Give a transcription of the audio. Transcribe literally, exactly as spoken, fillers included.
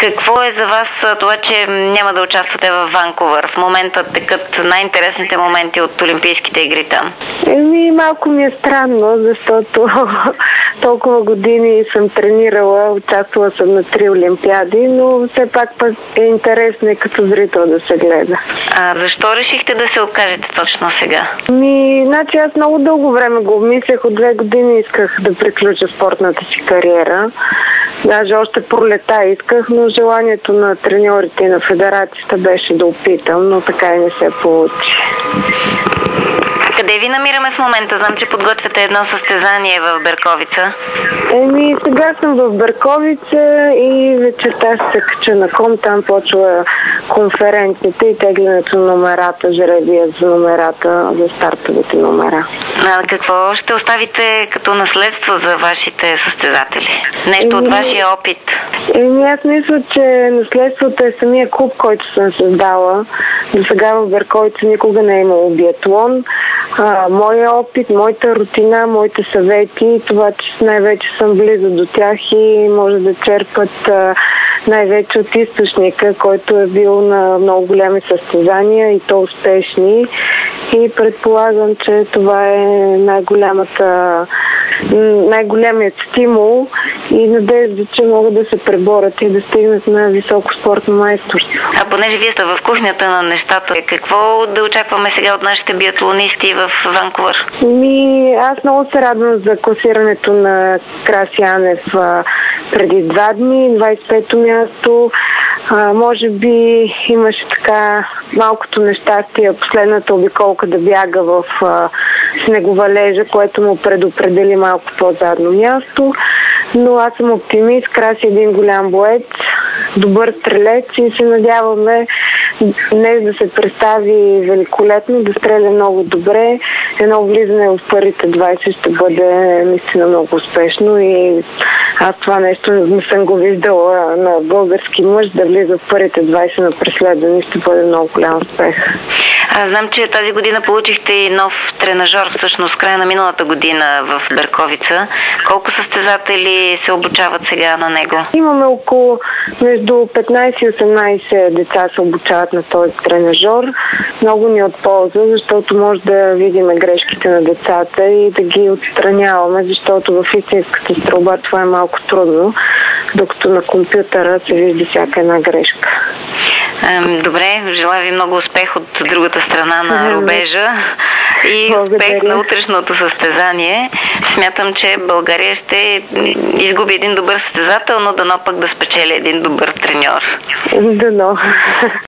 Какво е за вас това, че няма да участвате в Ванкувър? В момента текат най-интересните моменти от Олимпийските игри там. Еми, малко ми е странно, защото толкова години съм тренирала, участвала съм на три олимпиади, но все пак е интересно и като зрител да се гледа. А защо решихте да се откажете точно сега? Ми, значи аз много дълго време го обмислях, от две години исках да приключа спортната си кариера. Даже още пролета исках, но желанието на треньорите и на федерацията беше да опитам, но така и не се получи. Къде ви намираме в момента? Знам, че подготвяте едно състезание в Берковица. Еми, сега съм в Берковица и вечерта ще се кача на ком. Там почва конференцията и теглянето на номерата, жребия за номерата, за стартовите номера. А какво ще оставите като наследство за вашите състезатели? Нещо Еми, от вашия опит? Еми, аз мисля, че наследството е самия клуб, който съм създала. До сега в Берковица никога не е имало биатлон. А, моя опит, моята рутина, моите съвети, това, че най-вече съм близо до тях и може да черпат а, най-вече от източника, който е бил на много големи състезания и то успешни. И предполагам, че това е най-голямата, най-големият стимул и надежда, че могат да се преборят и да стигнат на високо спортно майсторство. А понеже вие сте в кухнята на нещата, какво да очакваме сега от нашите биатлонисти в Ванкувър? Ми, аз много се радвам за класирането на Краси Анев а, преди два дни, двадесет и пето място. А, може би имаше така малкото нещастие, последната обиколка да бяга в а, снеговалежа, което му предопредели малко по-задно място. Но аз съм оптимист, Краси е един голям боец, добър стрелец и се надяваме днес да се представи великолепно, да стреля много добре. Едно влизане в първите двадесет ще бъде наистина много успешно и аз това нещо не съм го виждала на български мъж, да влиза в първите двадесет на преследване, ще бъде много голям успех. А, знам, че тази година получихте и нов тренажор, всъщност края на миналата година в Берковица. Колко състезатели се обучават сега на него? Имаме около между петнадесет и осемнадесет деца се обучават на този тренажор. Много ни е от полза, защото може да видим грешките на децата и да ги отстраняваме, защото в истинската стрелба това е малко трудно, докато на компютъра се вижда всяка една грешка. Добре, желая ви много успех от другата страна на рубежа и Благодаря. Успех на утрешното състезание. Смятам, че България ще изгуби един добър състезател, но дано пък да спечели един добър треньор. Дано.